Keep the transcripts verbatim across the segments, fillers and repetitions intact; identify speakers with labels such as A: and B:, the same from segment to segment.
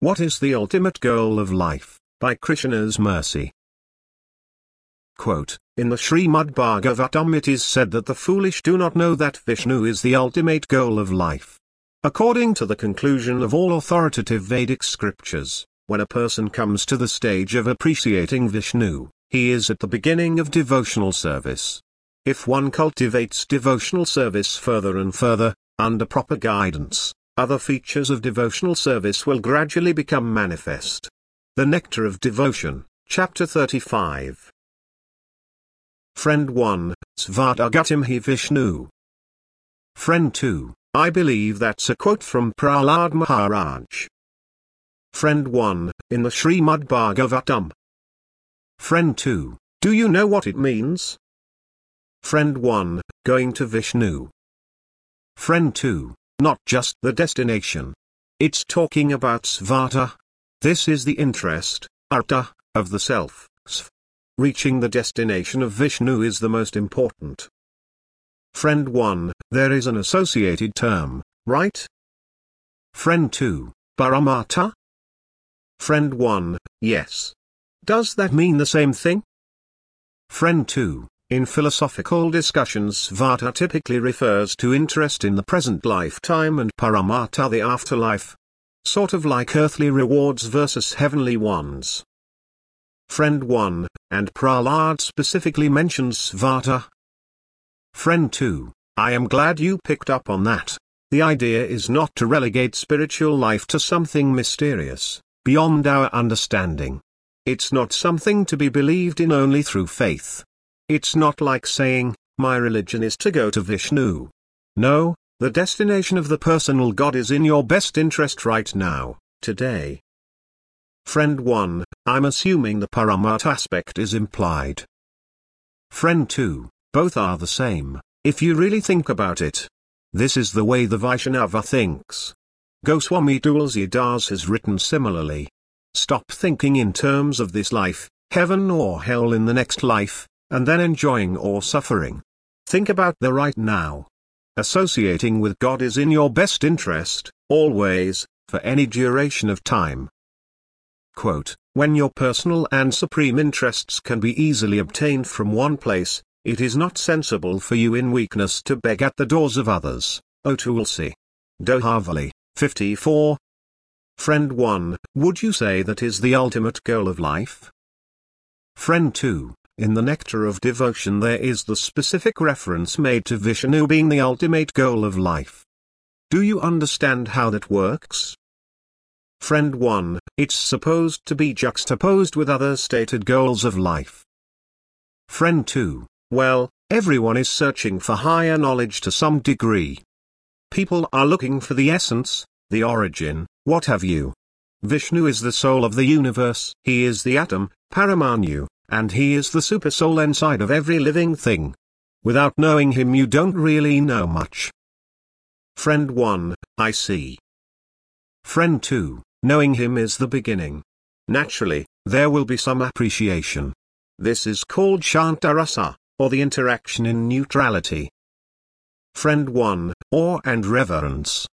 A: What is the ultimate goal of life? By Krishna's mercy. Quote, in the Srimad Bhagavatam it is said that the foolish do not know that Vishnu is the ultimate goal of life. According to the conclusion of all authoritative Vedic scriptures, when a person comes to the stage of appreciating Vishnu, he is at the beginning of devotional service. If one cultivates devotional service further and further, under proper guidance, other features of devotional service will gradually become manifest. The Nectar of Devotion, Chapter thirty-five. Friend one, Svartagatim hi Vishnu. Friend two, I believe that's a quote from Prahlad Maharaj. Friend one, in the Srimad Bhagavatam. Friend two, do you know what it means? Friend one, going to Vishnu. Friend two, not just the destination. It's talking about Svarta. This is the interest, arta, of the self, sv. Reaching the destination of Vishnu is the most important. Friend one, there is an associated term, right? Friend two, Paramartha? Friend one, yes. Does that mean the same thing? Friend two, in philosophical discussions Svarta typically refers to interest in the present lifetime and Paramartha the afterlife. Sort of like earthly rewards versus heavenly ones. Friend one, and Prahlad specifically mentions Svarta. Friend two, I am glad you picked up on that. The idea is not to relegate spiritual life to something mysterious, beyond our understanding. It's not something to be believed in only through faith. It's not like saying, my religion is to go to Vishnu. No, the destination of the personal God is in your best interest right now, today. Friend one, I'm assuming the Paramartha aspect is implied. Friend two, both are the same, if you really think about it. This is the way the Vaishnava thinks. Goswami Tulsidas has written similarly. Stop thinking in terms of this life, heaven or hell in the next life, and then enjoying or suffering. Think about the right now. Associating with God is in your best interest, always, for any duration of time. Quote, when your personal and supreme interests can be easily obtained from one place, it is not sensible for you in weakness to beg at the doors of others. O Tulsi. Dohavali, fifty-four. Friend one, would you say that is the ultimate goal of life? Friend two, in the Nectar of Devotion there is the specific reference made to Vishnu being the ultimate goal of life. Do you understand how that works? Friend one, it's supposed to be juxtaposed with other stated goals of life. Friend two, well, everyone is searching for higher knowledge to some degree. People are looking for the essence, the origin, what have you. Vishnu is the soul of the universe. He is the atom, Paramanyu, and he is the supersoul inside of every living thing. Without knowing him you don't really know much. Friend one, I see. Friend two, knowing him is the beginning. Naturally, there will be some appreciation. This is called Shantarasa, or the interaction in neutrality. Friend one, awe and reverence.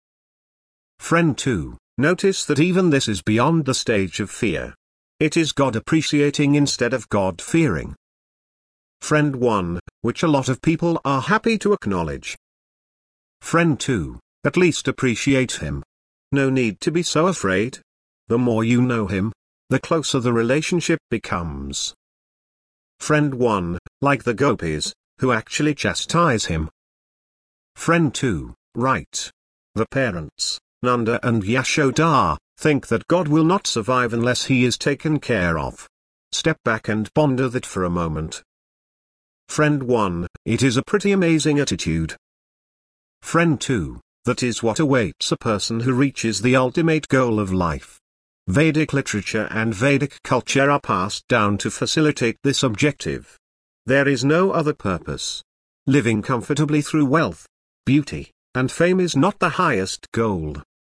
A: Friend two, notice that even this is beyond the stage of fear. It is God appreciating instead of God fearing. Friend one, which a lot of people are happy to acknowledge. Friend two, at least appreciate him. No need to be so afraid. The more you know him, the closer the relationship becomes. Friend one, like the gopis, who actually chastise him. Friend two, right. The parents, Nanda and Yashoda, think that God will not survive unless he is taken care of. Step back and ponder that for a moment. Friend one, it is a pretty amazing attitude. Friend two, that is what awaits a person who reaches the ultimate goal of life. Vedic literature and Vedic culture are passed down to facilitate this objective. There is no other purpose. Living comfortably through wealth, beauty, and fame is not the highest goal.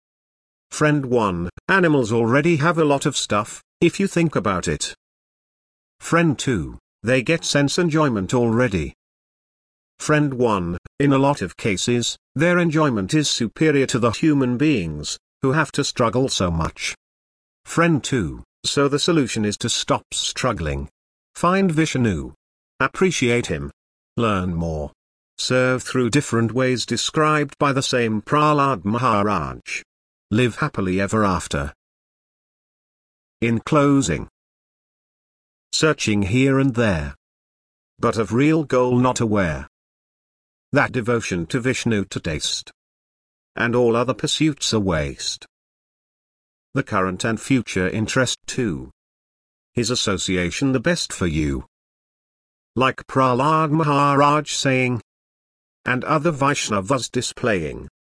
A: Friend one, animals already have a lot of stuff, if you think about it. Friend two, they get sense enjoyment already. Friend one, in a lot of cases, their enjoyment is superior to the human beings, who have to struggle so much. friend too, so the solution is to stop struggling. Find Vishnu. Appreciate him. Learn more. Serve through different ways described by the same Prahlad Maharaj. Live happily ever after. In closing, searching here and there, but of real goal not aware. That devotion to Vishnu to taste, and all other pursuits are waste. The current and future interest too. His association the best for you. Like Prahlad Maharaj saying, and other Vaishnavas displaying.